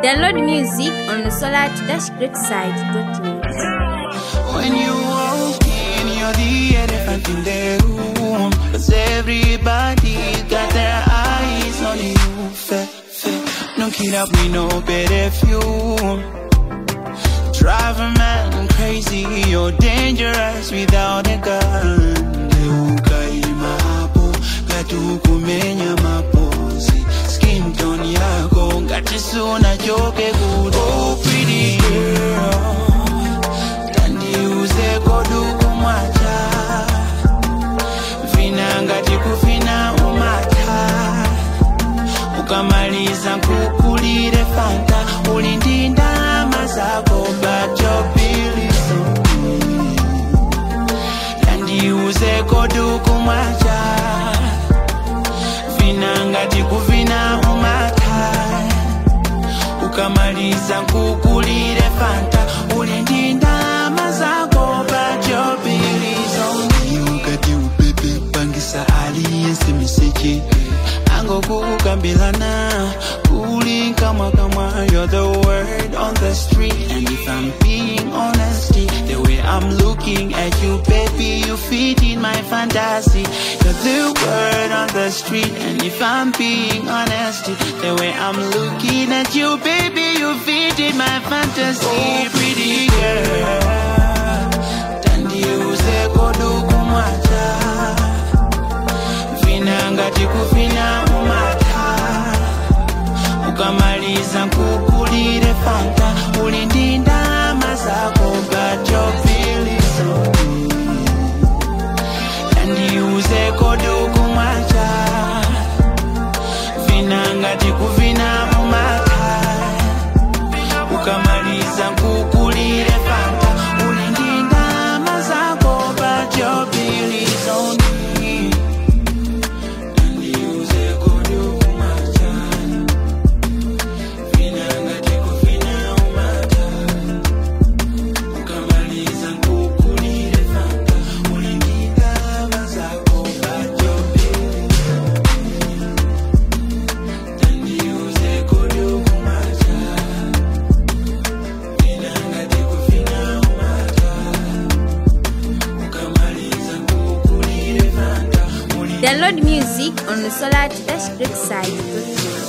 Download music on solar-greatside.net. When you walk in, you're the elephant in the room, 'cause everybody got their eyes on you. Don't kid up with no perfume. Drive a man crazy, you're dangerous without a gun. Leukaimaapo, katukumenya mapozi. Skin tone yako, ngatisuna joke good. Oh, pretty girl, tandiuze koduku mwacha. Vina ngati kufina umata. Ukamaliza nkukulire fanta. Ulindinda mazako, but your bill is on me. Tandiuze koduku mwacha. Vina ngati kufina umata. Ukamaliza nkukulire fanta. Ulindinda mazako, but your bill is on me. Ukati upepe pangisa aliyense miseche. Angokukambilana kulinka kama you're the word on the street. And if I'm being honest, the way I'm looking at you, baby, you fit in my fantasy. You're the word on the street. And if I'm being honest, the way I'm looking at you, baby, you fit in my fantasy. Oh, pretty girl, tandiuze koduku mwacha. Vina ngati kufina umata. Ukamaliza nkukulire fanta. Ulindinda mazako, but your bill is on me. Tandiuze koduku mwacha. Vina ngati kufina umata. Ukamaliza nkukulire fanta. Ulindinda mazako, but your bill is on me. Download music on solar-greatside.net.